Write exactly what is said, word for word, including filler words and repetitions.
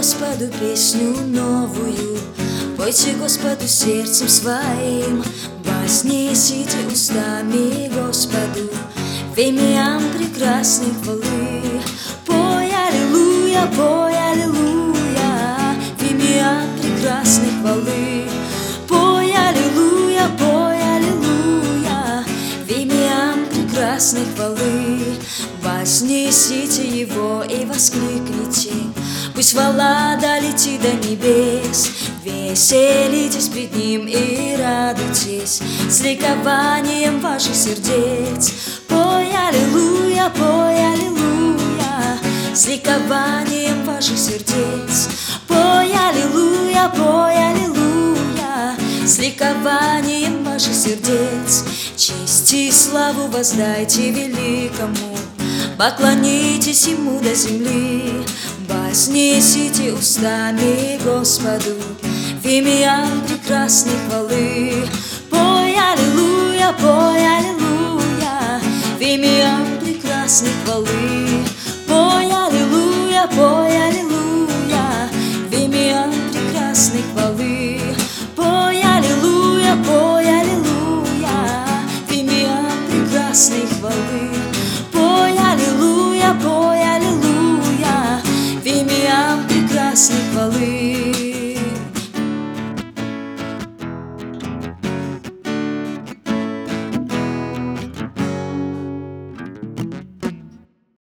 Господу песню новую, пойте Господу сердцем своим, вознесите устами Господу в имя прекрасной хвалы. Пой аллилуйя, пой аллилуйя, в имя прекрасной хвалы. Пой аллилуйя, пой аллилуйя, в имя прекрасной хвалы. Вознесите его и воскликните, пусть хвала долетит до небес. Веселитесь пред ним и радуйтесь с ликованием ваших сердец. Пой аллилуйя, пой аллилуйя, с ликованием ваших сердец. Пой аллилуйя, пой аллилуйя, с ликованием ваших сердец. Честь и славу воздайте великому, поклонитесь ему до земли. Вознесите устами Господу в имя прекрасной хвалы. Пой аллилуйя, пой аллилуйя, в имя прекрасной хвалы. Пой аллилуйя, пой аллилуйя, в имя прекрасной хвалы. Пой аллилуйя, пой аллилуйя, в имя прекрасной хвалы. Пой аллилуйя, пой аллилуйя, в имя прекрасной хвалы.